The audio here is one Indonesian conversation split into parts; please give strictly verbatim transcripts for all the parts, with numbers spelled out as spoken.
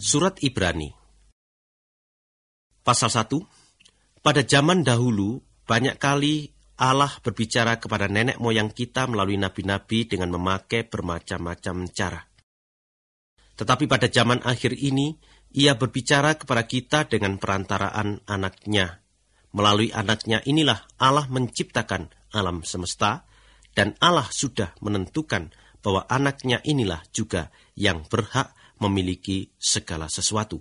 Surat Ibrani Pasal satu. Pada zaman dahulu, banyak kali Allah berbicara kepada nenek moyang kita melalui nabi-nabi dengan memakai bermacam-macam cara. Tetapi pada zaman akhir ini, Ia berbicara kepada kita dengan perantaraan anaknya. Melalui anaknya inilah Allah menciptakan alam semesta, dan Allah sudah menentukan bahwa anaknya inilah juga yang berhak memiliki segala sesuatu.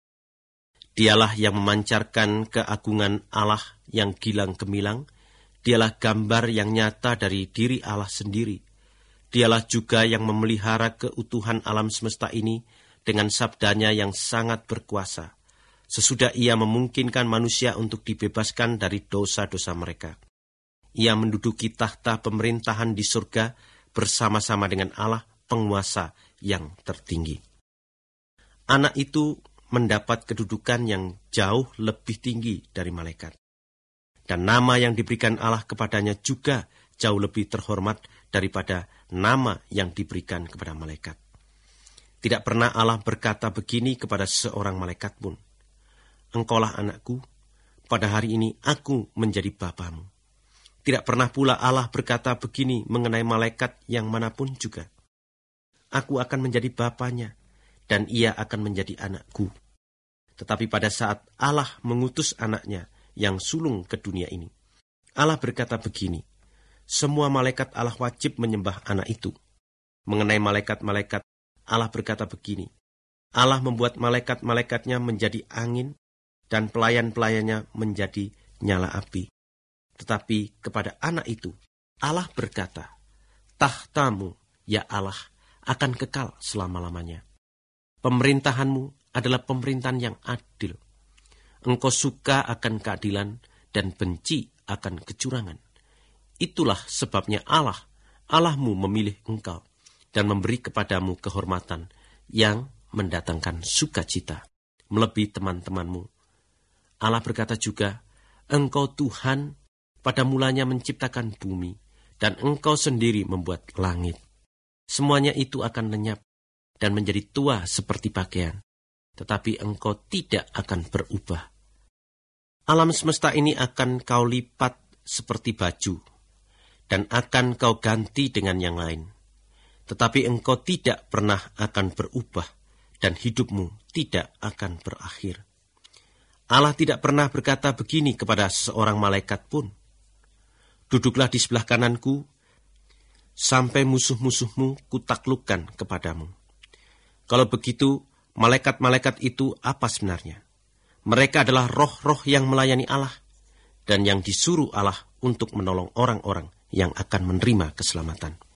Dialah yang memancarkan keagungan Allah yang gilang gemilang. Dialah gambar yang nyata dari diri Allah sendiri. Dialah juga yang memelihara keutuhan alam semesta ini dengan sabdanya yang sangat berkuasa, sesudah Ia memungkinkan manusia untuk dibebaskan dari dosa-dosa mereka. Ia menduduki tahta pemerintahan di surga bersama-sama dengan Allah, penguasa yang tertinggi. Anak itu mendapat kedudukan yang jauh lebih tinggi dari malaikat. Dan nama yang diberikan Allah kepadanya juga jauh lebih terhormat daripada nama yang diberikan kepada malaikat. Tidak pernah Allah berkata begini kepada seorang malaikat pun, "Engkaulah anakku, pada hari ini aku menjadi bapamu." Tidak pernah pula Allah berkata begini mengenai malaikat yang manapun juga, "Aku akan menjadi bapanya, dan ia akan menjadi anakku." Tetapi pada saat Allah mengutus anaknya yang sulung ke dunia ini, Allah berkata begini, semua malaikat Allah wajib menyembah anak itu. Mengenai malaikat-malaikat, Allah berkata begini, Allah membuat malaikat-malaikatnya menjadi angin, dan pelayan-pelayannya menjadi nyala api. Tetapi kepada anak itu, Allah berkata, tahtamu, ya Allah, akan kekal selama-lamanya. Pemerintahanmu adalah pemerintahan yang adil. Engkau suka akan keadilan dan benci akan kecurangan. Itulah sebabnya Allah, Allahmu memilih engkau dan memberi kepadamu kehormatan yang mendatangkan sukacita, melebihi teman-temanmu. Allah berkata juga, engkau Tuhan pada mulanya menciptakan bumi, dan engkau sendiri membuat langit. Semuanya itu akan lenyap dan menjadi tua seperti pakaian, tetapi engkau tidak akan berubah. Alam semesta ini akan kau lipat seperti baju, dan akan kau ganti dengan yang lain. Tetapi engkau tidak pernah akan berubah, dan hidupmu tidak akan berakhir. Allah tidak pernah berkata begini kepada seorang malaikat pun, duduklah di sebelah kananku, sampai musuh-musuhmu kutaklukkan kepadamu. Kalau begitu, malaikat-malaikat itu apa sebenarnya? Mereka adalah roh-roh yang melayani Allah, dan yang disuruh Allah untuk menolong orang-orang yang akan menerima keselamatan.